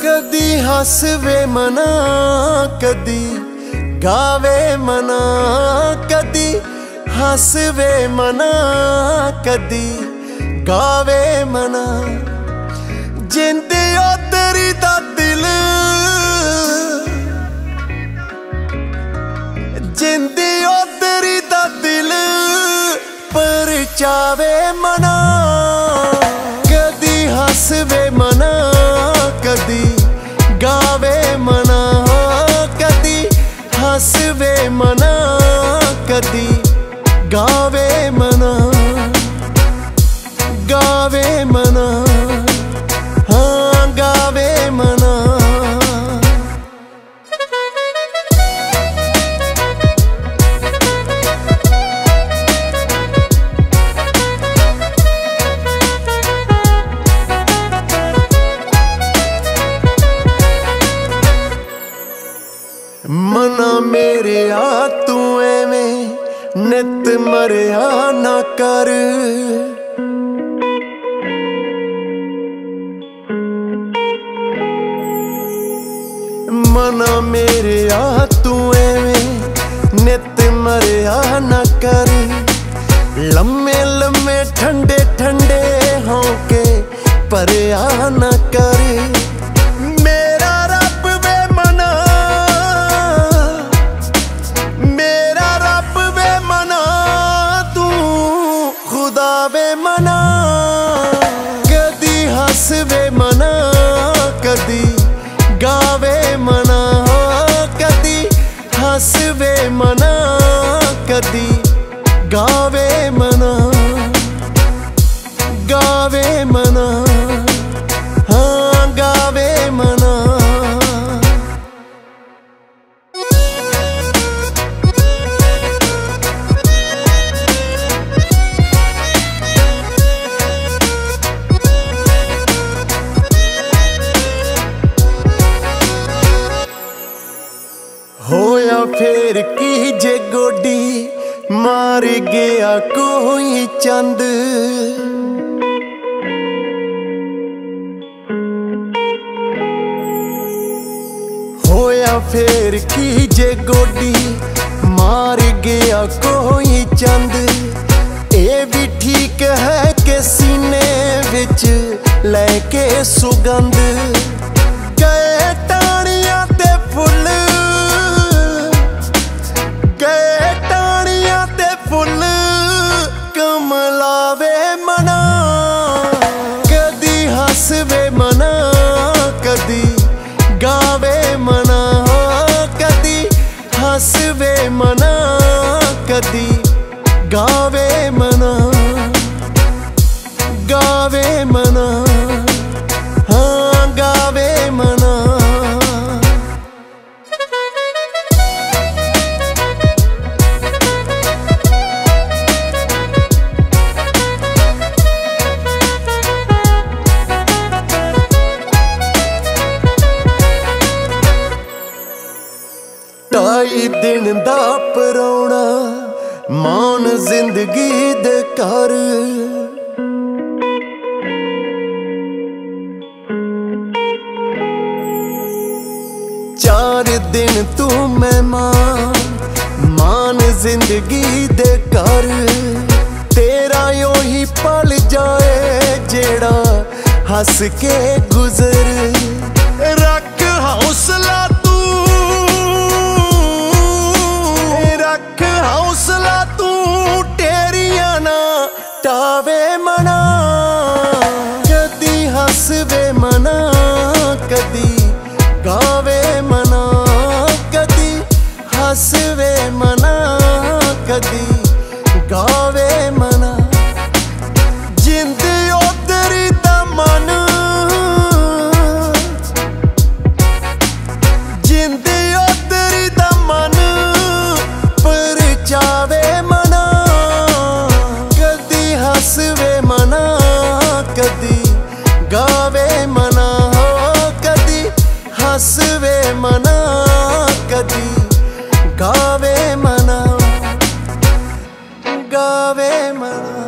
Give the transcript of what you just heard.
कदी हसवे मना कदी गावे मना, कदी हसवे मना कदी गावे मना। जिंदे ओदरी दा दिल, जिंदे ओदरी दा दिल परचावे मना। कदी हसवे मना कदी गावे मना, कदी हसवे मना कदी गावे मना, गावे मना, हाँ गावे मना। मना मेरे आ तू एवें नित मरिया ना कर। मना मेरे आ तू एवें नित मरिया ना कर। लम्मे लम्मे ठंडे ठंडे होके परिया ना कर। मना कदी हसवे मना कदी गावे मना, कदी हसवे मना कदी गावे मना, गावे मना, हाँ गावे मना। होया फेर की जे गोडी मार गया कोई चंद। होया फेर की जे गोडी मार गया कोई चंद। ए भी ठीक है कि सीने विच लेके सुगंध। गए टाणियां ते फुल, कमलावे मना कदी हसवे मना कदी गावे मना, कदी हसवे मना कदी गावे मना, गावे मना, हाँ गावे मना। ढाई दिन दा परौना मान जिंदगी दे कर। चार दिन तू मेहमान मान जिंदगी दे कर। तेरा यो ही पल जाए जेड़ा हंस के गुजर। रख हौसला हौसला तू टेरिया ना टावे मना। कदी हसवे मना कदी गावे मना, कदी हसवे मना कदी गावे मना। जिंदे ओदरी दा मन, जिंदे ओदरी दा मन परचावे मना। कदी हसवे मना कदी गावे मना, कदी हसवे मना कदी गावे मना, गावे मना।